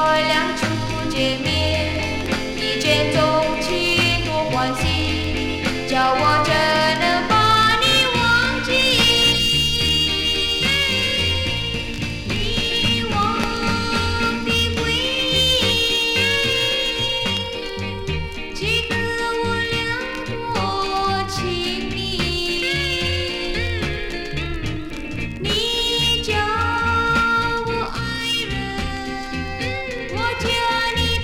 俩初见面，一见钟情多欢喜，叫我怎能把你忘记？遗忘的回忆，记得我俩多亲密。你叫我爱人，我叫你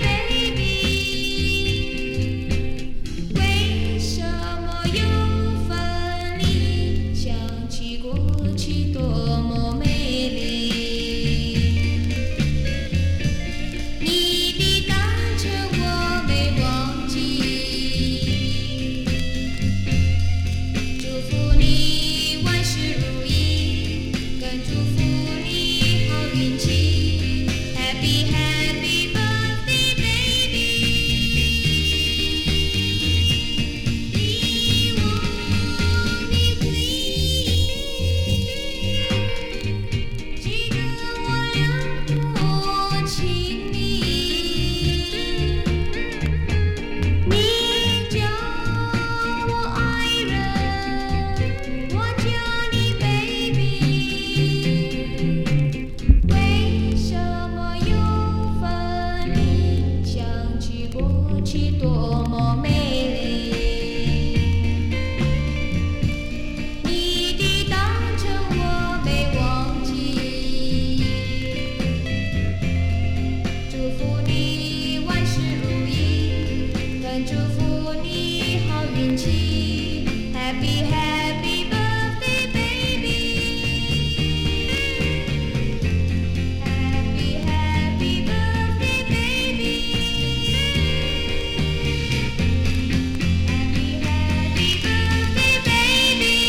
baby。为什么又分离？想起过去多么美丽。你的单纯我没忘记，祝福你万事如意，更祝福你好运气。Happy Happy Birthday baby。遗忘的回忆，记得我俩多亲密。你叫我爱人，我叫你 baby。为什么又分离？想起过去多么美丽。你的单纯我没忘记，祝福你万事如意，更祝福你好运气。Happy Happy Birthday baby。Happy Happy Birthday baby。Happy Happy Birthday baby。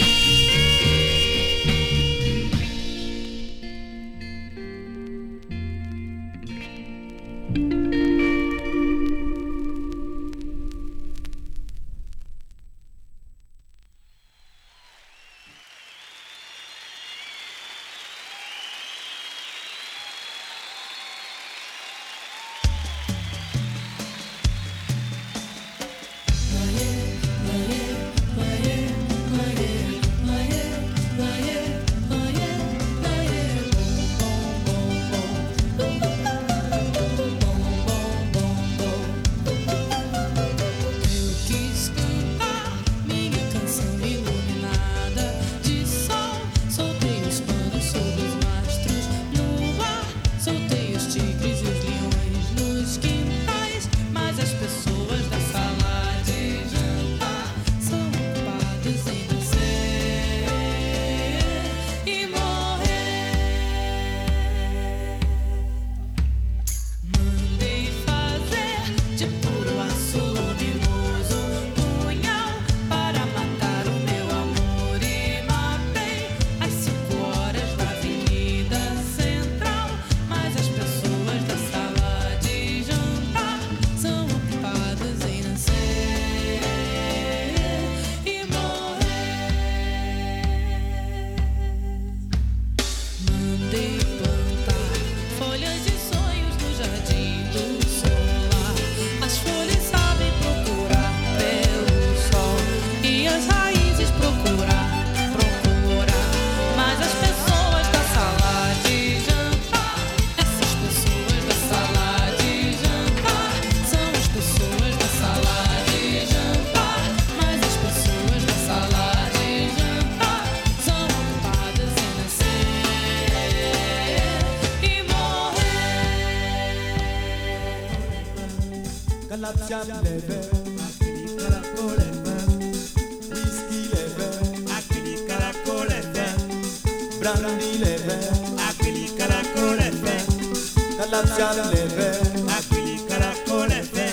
Galazia leve, acqui caracoleve, whisky leve, acqui caracoleve, brandy leve, acqui caracoleve, Galazia leve, acqui caracoleve.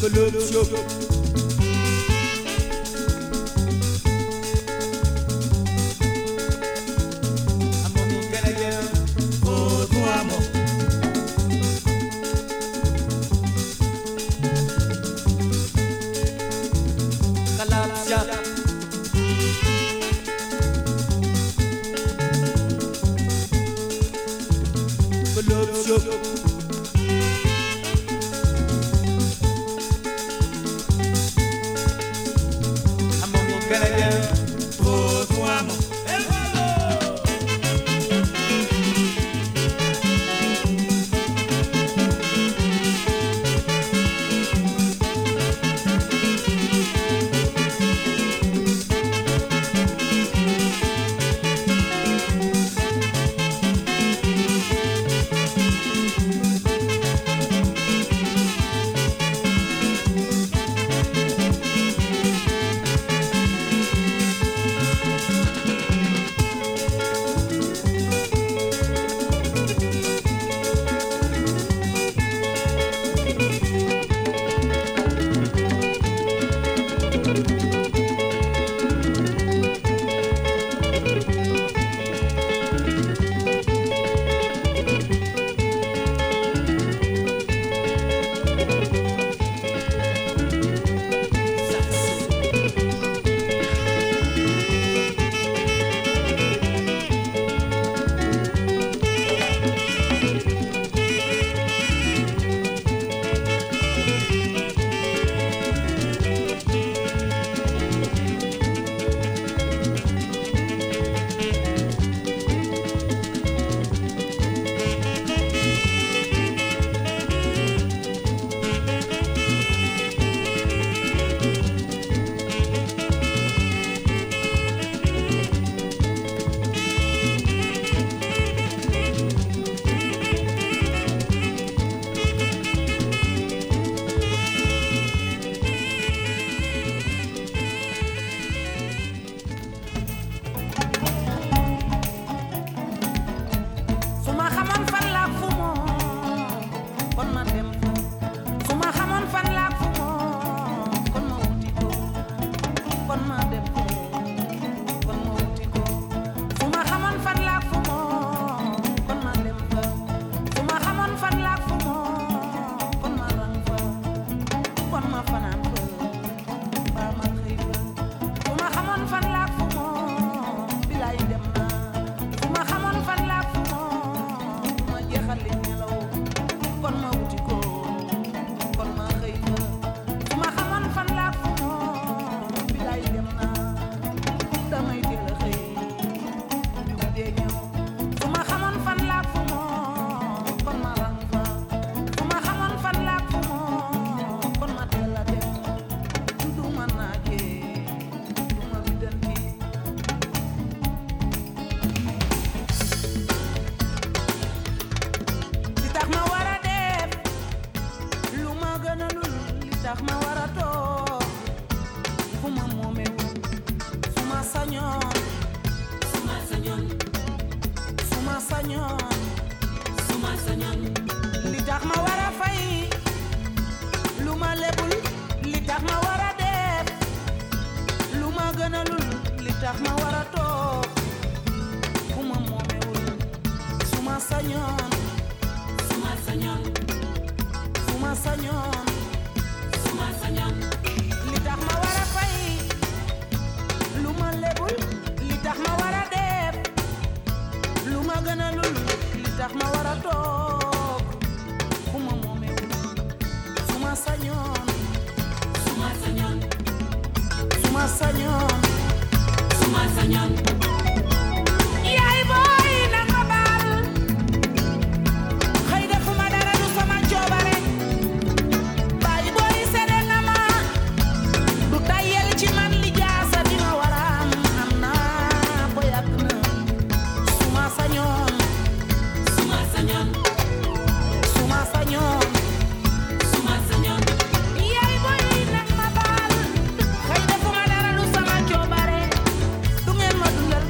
Dundal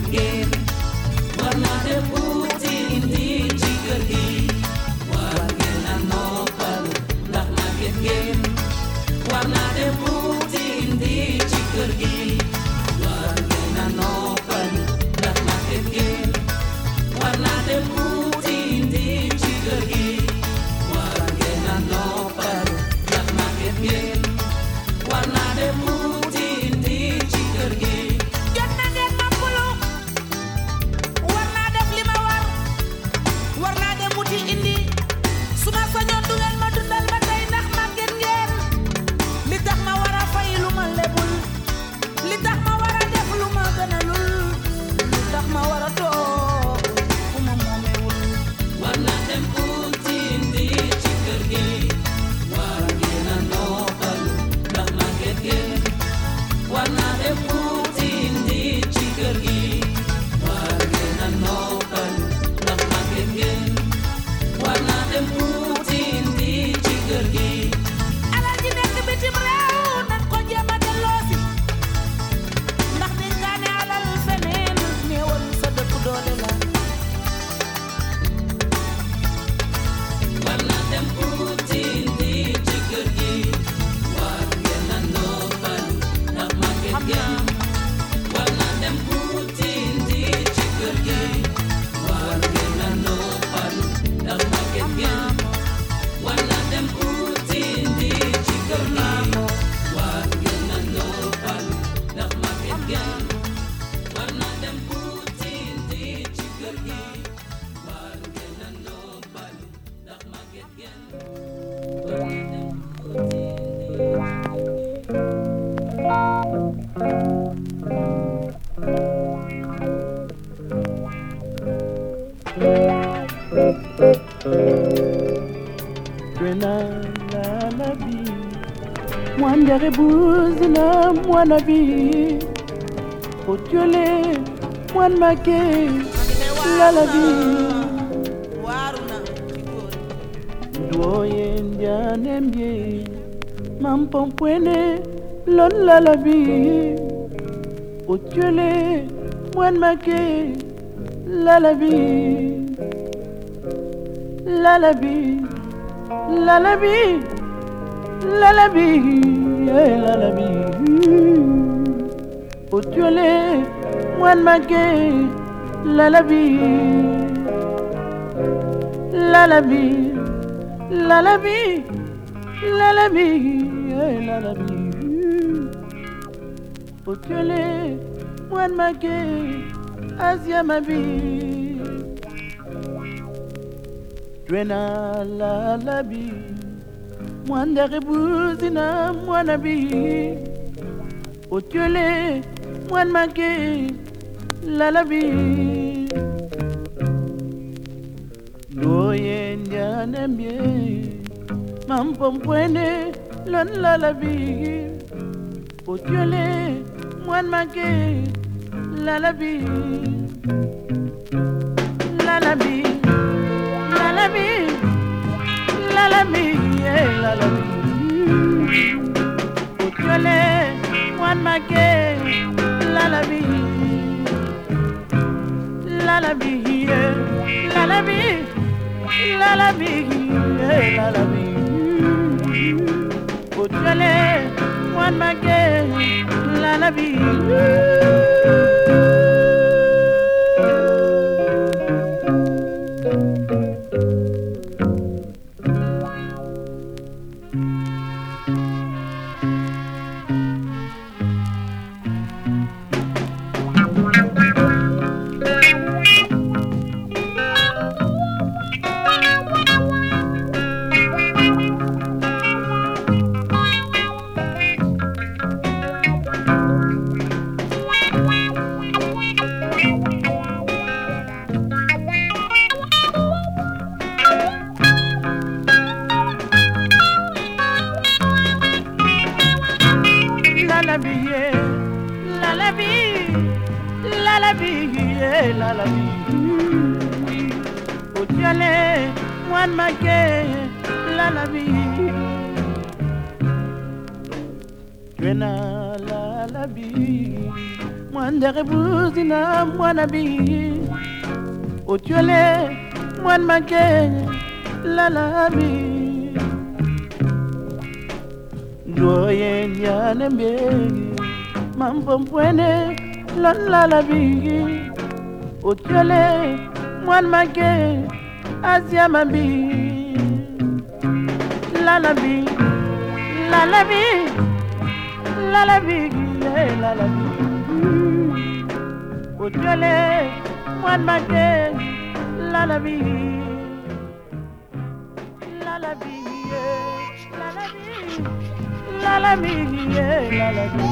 gen war naa dem uti indi ci kër gi war ngeen a noppalu ndax màgget ngeen war naa dem uti indi ci kër gi war ngeen a noppalu ndax màgget ngeen war naa dem uti indi ci kër gi war ngeen a noppalu ndax màgget ngeen war naa dem uti indi ci kër gi jot na ngeen noppalu war naa def li ma war naa dem wuti indi su ma sañoon du ngeen ma dundal ba tey ndax màgget ngeen li tax ma war a fay lu ma lebul li tax ma war a def lu ma gënalul li tax ma war a toog fu ma moomewul war naa dem uti indi ci kër gi war ngeen a noppalu ndax màgget ngeen war naa dem uti indi ci kër gi war ngeen a noppalu ndax màgget ngeen war naa dem uti indi ci kër gi alal ji nekk bitim réew nan ko jéem a delloosi ndax dénkaane alal feneen néewal sa dëkk doole la war naa dem uti indi ci kër gi war ngeen a noppalu ndax màgget ngeen war naa dem uti indi ci kër gi war ngeen a noppalu ndax màgget ngeen war naa dem uti indi ci kër gi war ngeen a noppalu ndax màgget ngeen war naa dem uti indi ci kër gi war ngeen a noppalu ndax màgget ngeen war naa dem Twena la vie, mwandere buzina mwana bi, otiole mwan make la vie. waaru na ci góor Doye ndianembye, mampompwene lon la vie, otiole mwan make la vie. La vie, la vie, la vie, la vie. Otiole, mwan make, la vie, la vie, la vie, la vie, la vie. Otiole, mwan make, Asia ma vie. Twena la bi, mwandere buzina mwana bi, otiole mwan make la bi. Doye ndianembye, mampompwene lon la bi, otiole mwan make la bi. La bi. La vie, la vie, la vie. Otiole, mwan make, la vie, la vie, la vie, la vie, la vie. Otiole, mwan make, la vie. La vie, otiole, mwan make, la vie. Twena la vie, Mwandere buzina mwanabi Otuele mwan make lalabi Doyen yanembe Mampompwene lon lalabi Otuele mwan make aziamabi Lalabi Lalabi Lalabi Lalabi Otuele mwan make Lalabi Lalabi Lalabi Lalabi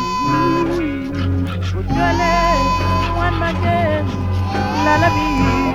Otuele mwan make Lalabi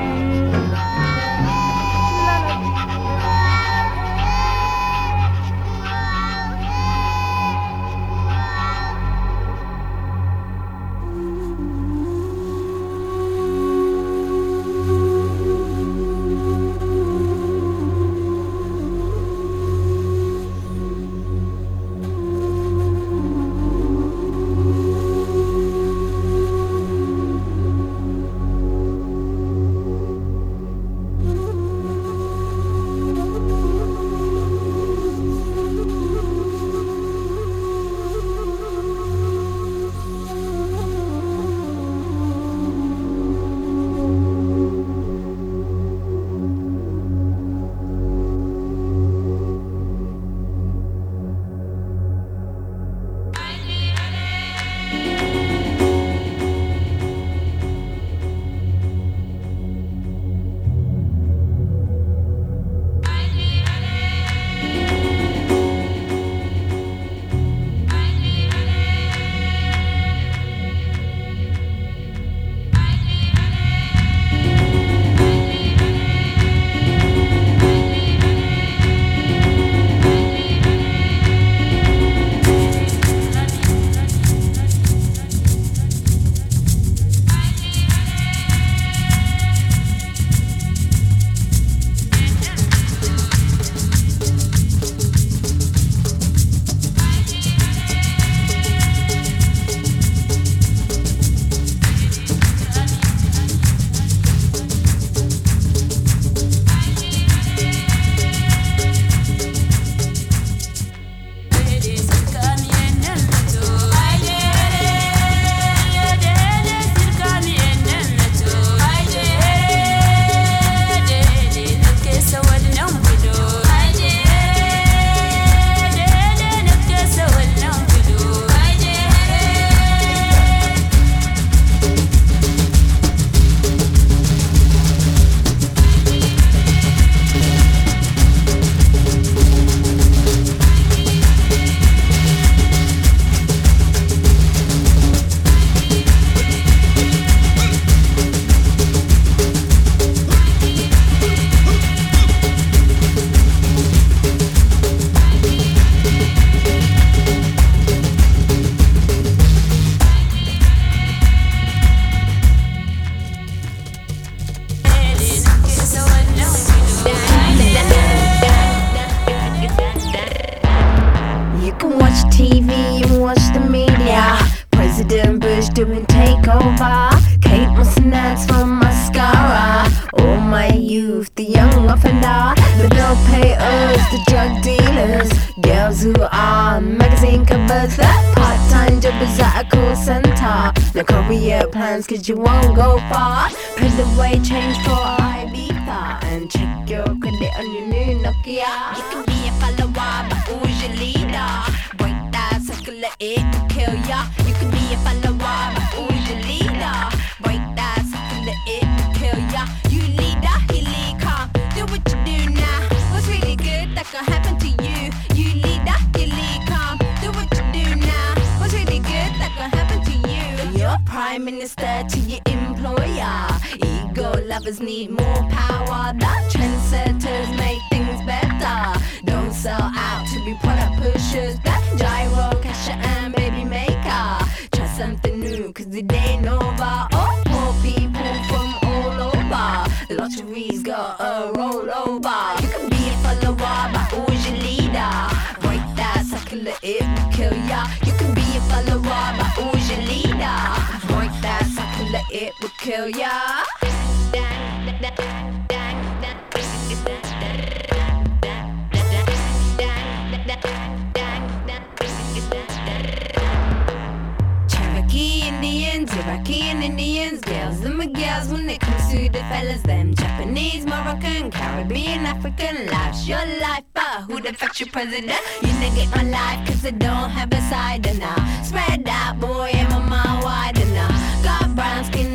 doing takeover. Kate Moss from mascara. All my youth, the young offender, the bill payers, the drug dealers, girls who are magazine covers, that part-time jobbers at a call center. No career plans cause you won't go far. Pay the way change for Ibiza and check your credit on your new Nokia. You can be a follower but who's your leader? Break that circle, let it kill ya. You can be a follower but who's your leader? Break that circle, let it kill ya. You leader, he lead, come do what you do now. What's really good that can happen to you? You leader, you lead, come do what you do now. What's really good that can happen to you? You're prime minister to your employer. Ego lovers need more power. That trendsetters make things better. Don't sell out to be product pushers. That gyro casher and baby maker. Try something new cause the day ain't over. Oh, poor people from all over. The lottery's got a rollover. You can be a follower but who's your leader? Break that circle, it will kill ya. You can be a follower but who's your leader? kill ya. Cherokee Indians, Iraqian Indians, girls and my girls when it comes to the fellas, them Japanese, Moroccan, Caribbean, African, life's your life, but who the fuck's your president? You nigga my life cause I don't have a side now. Spread out, boy, I'm a mile wide now. Got brown skin